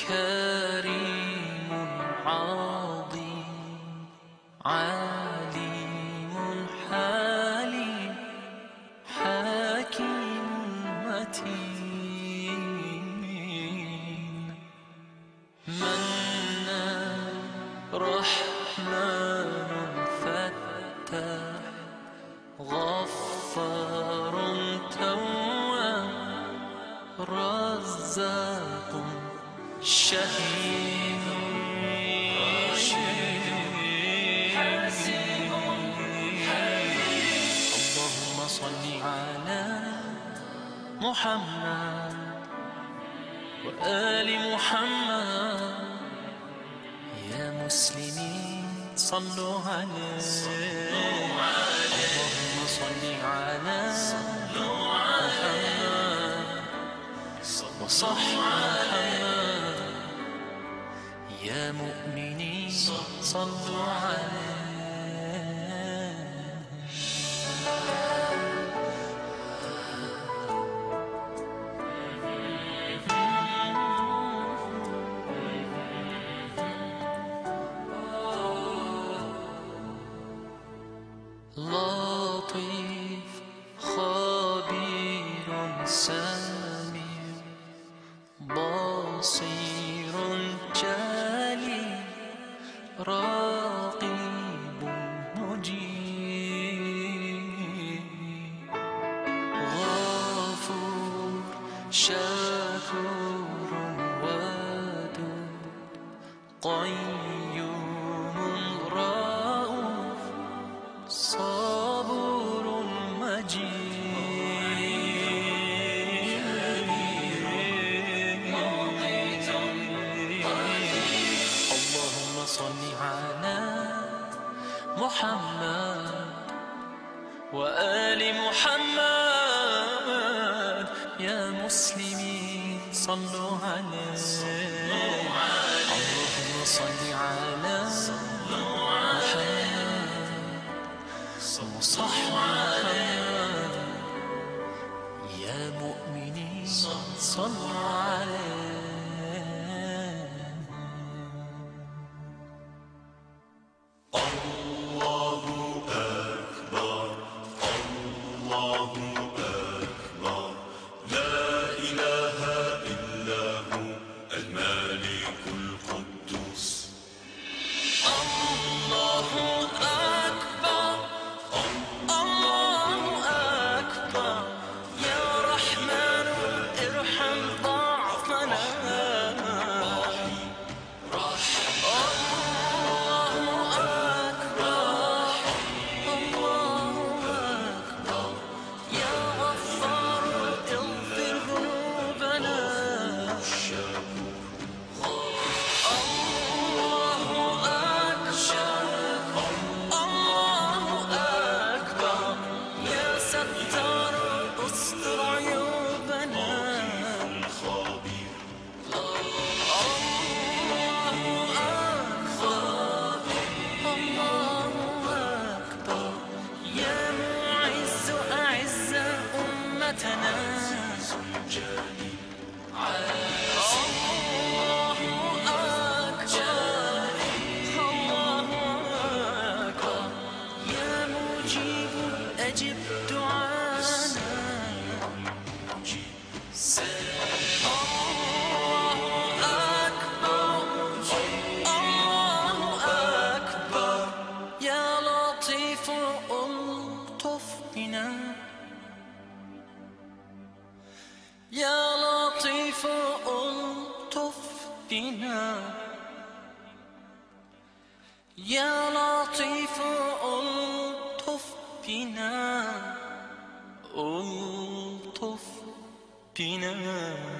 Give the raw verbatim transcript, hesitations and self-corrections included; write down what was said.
كريم عظيم عليم حليم حكيم متين منان رحمن فتاح غفار تواب رزاق شهيد اللهم صل على محمد وآل محمد يا مسلمين صلوا عليه اللهم صل على محمد وصح محمد يا مؤمنين صلوا عليه لطيف خبير سميع بصير جليل رقيب مجيب غفور شكور ودود قيوم رؤوف صبور مجيد اللهم صل على محمد وآل محمد يا مسلمين صلوا عليه اللهم صل على محمد وصح محمد يا مؤمنين صلوا عليه أجب دعانا الله أكبر الله أكبر يا لطيف ألطف بنا يا لطيف ألطف بنا يا لطيف ألطف بنا ألطف بنا